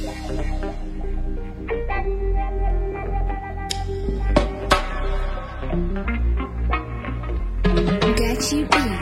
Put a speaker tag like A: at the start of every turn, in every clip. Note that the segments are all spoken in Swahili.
A: Got you beat.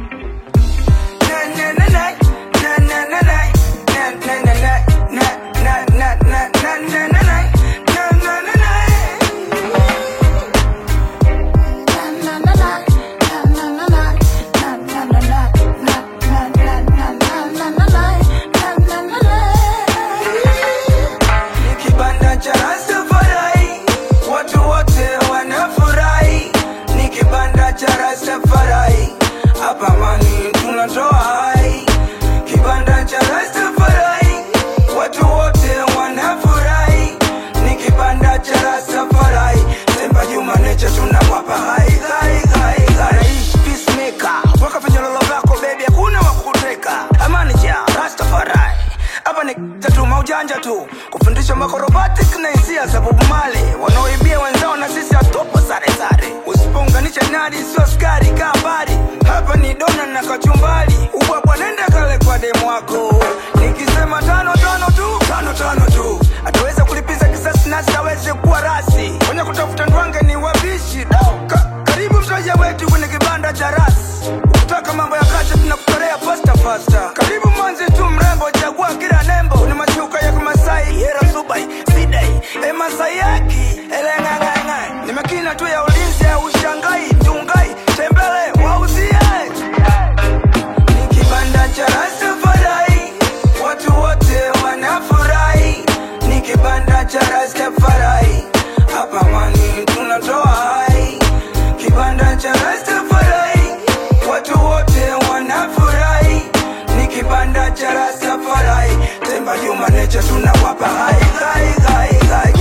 B: Hapa mani tunatoa hai, kibanda cha Rastafari, watu wote wanafurahi, ni kibanda cha Rastafari. Temba Juma Nature tunawapa hai, hai, hai, hai. Peacemaker, waka vinyololo vyako baby, hakuna wakuteka. Amani ja Rastafari, hapa ni tatu maujanja tu, kufundisha makorobatic na hisia za Bob Marley. Wanaoibia wenzao na sisi hatupo sare sare, usipounganisha nadi sio skari kambari. Hapa ni dona na kachumbali, ubwabwa nenda kale kwa demu wako. Nikisema tano tano tu, tano tano tu, ataweza kulipiza kisasi nasi aweze kuwa rasi. Kwenye kutafuta ndwange ni wabishi. Karibu mtaja wetu kwenye kibanda cha rasi. Ukitaka mambo ya kacha tunakutorea pasta pasta. Karibu mwanzi tu mrembo, chagua kila nembo. Ni machuka ya Kimasai, hera subai, sidai, Masai yaki, elenganganga. Ni makina tu ya ulinzi ya ushangai, mtungai, tembele, wauzie. Ni kibanda cha Rastafari, watu wote wanafurahi, ni kibanda cha Rastafari. Hapa mani tunatoa hai, kibanda cha Rastafari, watu wote wanafurahi, ni kibanda cha Rastafari. Temba Juma Nature tunawapa hai, hai, hai, hai.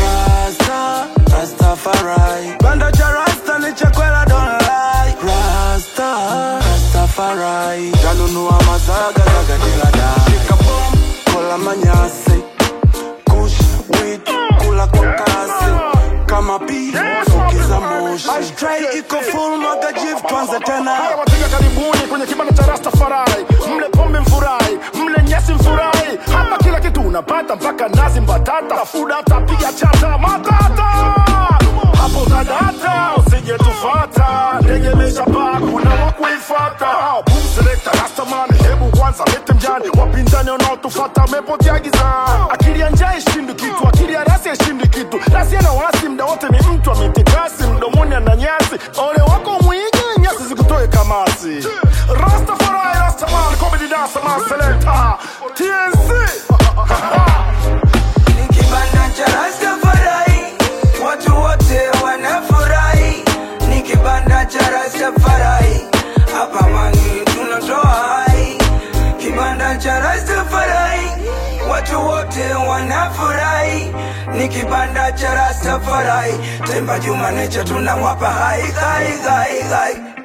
C: Rastafari, banda cha Rasta ni chakwela don't lie. Rastafari, janunua mazaga zaga dilada. Shika bomb, kola manyasi, kush, weed, kula kwa kasi. Kama pi, fukiza moshi. Ashtray iko full mwaga jif tuanze tena.
D: Haya wateja karibuni kwenye kibanda cha Rastafari. Mle pombe mfurahi, mle nyasi mfurahi. Hapa kila kitu unapata mpaka nazi mbatata. Fuda tapiga chata matata. Hapo tadata, usije tufata. Ndege meshapaa, kuna wakuifata. Boom selector, Rastaman, hebu kwanza lete mjani. Wapinzani wanaotufata, mepotea gizani. Akili ya njaa ishindi kitu, akili ya rasi ishindi kitu. Rasi ana wasi, mda wote ni mtu ametikasi. Mdomoni ana nyasi, ole wako mwingi, nyasi zikutoe kamasi. Rastafari, Rastaman, comedy dancer, man selector TNC.
B: Ni kibanda cha Rastafari, watu wote wanafurahi, ni kibanda cha Rastafari. Hapa mani tunatoa hai, kibanda cha Rastafari, watu wote wanafurahi, ni kibanda cha Rastafari. Temba Juma Nature tunawapa hai, hai, hai, hai.